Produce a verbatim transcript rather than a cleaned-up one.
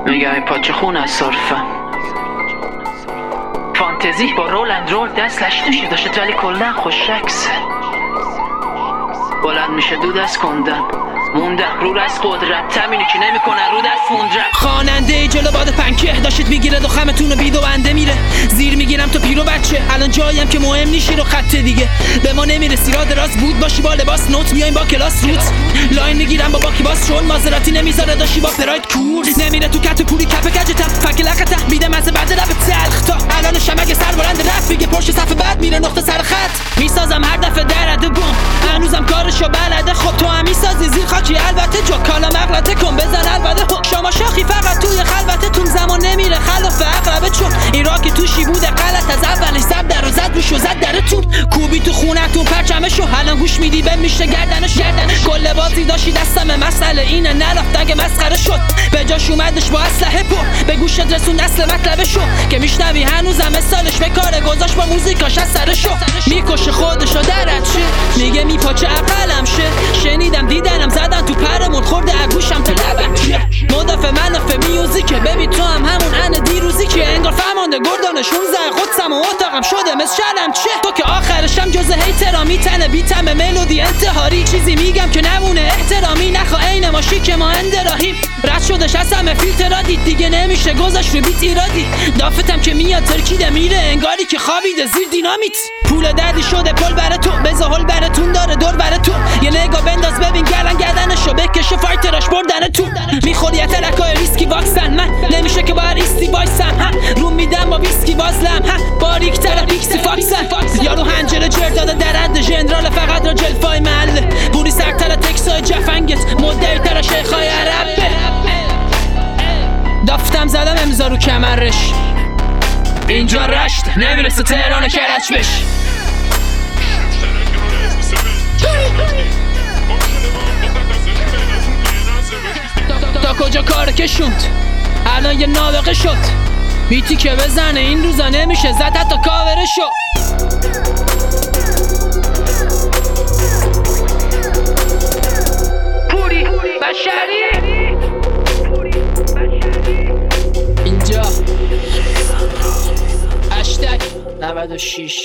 میگم این پاچه خون از صرفم فانتزی با رول اند رول دست لشتوشی داشت ولی کلن خوشکسه بلند میشه دود از کندم موندم رو از قدرت تمینی که نمیکنن رو دست موندم خواننده جلو باد پنکه داشتید میگیره دو خمتون بید و بنده میره زیر میگیرم تو پیرو بچه الان جاییم که مهم نیشی رو خط دیگه به ما نمیرسی را دراز بود باشی با لباس نوت میایم با کلاس روت لاین میگیرم با باکی باس چون مازراتی نمیذاره داشی با پراید کورس نمیره تو کت پولی کپ کجتم فک لقته میده مزه بعد لب تلخ تا الان شمک سر بلند رفت میگه پرش صف بعد میره نقطه سر خط میسازم هر دفعه درد بم هنوزم کارشو بلده خب تو هم میسازی زیر خاکی البته جو کالا مغلطه کن بزن البته شما شاخی فقط توی خلوتتون زمان نمیره خلاف اقربه چون این را که توشی بوده غلط از اولش زب در و زد روشو زد درتون کوبی تو خونتون پرچمشو الان گوش میدی به میشه گردنش گردنش کل بازی داشتی دستم مسئله اینه نرفت اگه مسخره شد به جاش اومدش با اسلحه پر به گوشت رسون اصل مطلبشو که میشنوی هنوزم مثالش به کار گذاشت با موزیکاش از سرشو میکشه خودشو درد شه میگه میپاچه عقلم شه شنیدم دیدنم زدن تو پرمون خورده اگوشم تا لبم چیه مدافع منافع میوزیکه ببین تو هم همون ان دیروزی که انگار فرمانده گردانشون زن خودسم و اتاقم شده مثل شلم چه تو که آخرشم جز هیترا میتنه بیتم ملودی انتحاری چیزی میگم که نمونه احترامی نخوا عین ماشی که ما اندراهیم رد شدش از همه فیلترا دید دیگه نمیشه گذاشت رو بیت ایرادی دافتم که میاد ترکیده میره انگاری که خوابیده زیر دینامیت پول دردی شده پل بره تو بزاحل براتون داره دور بره تو یه نگاه بنداز ببین گلن گردنشو بکشه فایتراش بردن تو میخوری یه ترکای ریسکی واکسن من نمیشه که با ریستی وایسم رو میدم با ویسکی بازلم باریک تر پیکسی فاکسن یارو هنجره جر داده درنده جنرال فقط را جلفای محله بوری سرتر تکسای جفنگت مدعی تر شیخای عربه دافتم زدم امضا رو کمرش اینجا رشت نمیرسه تهران کرج بش تا کجا کار کشوند الان یه نابغه شد بیتی که بزنه این روزا نمیشه زد حتی کاوره شو پوری بشری اینجا هشتگ نود و شش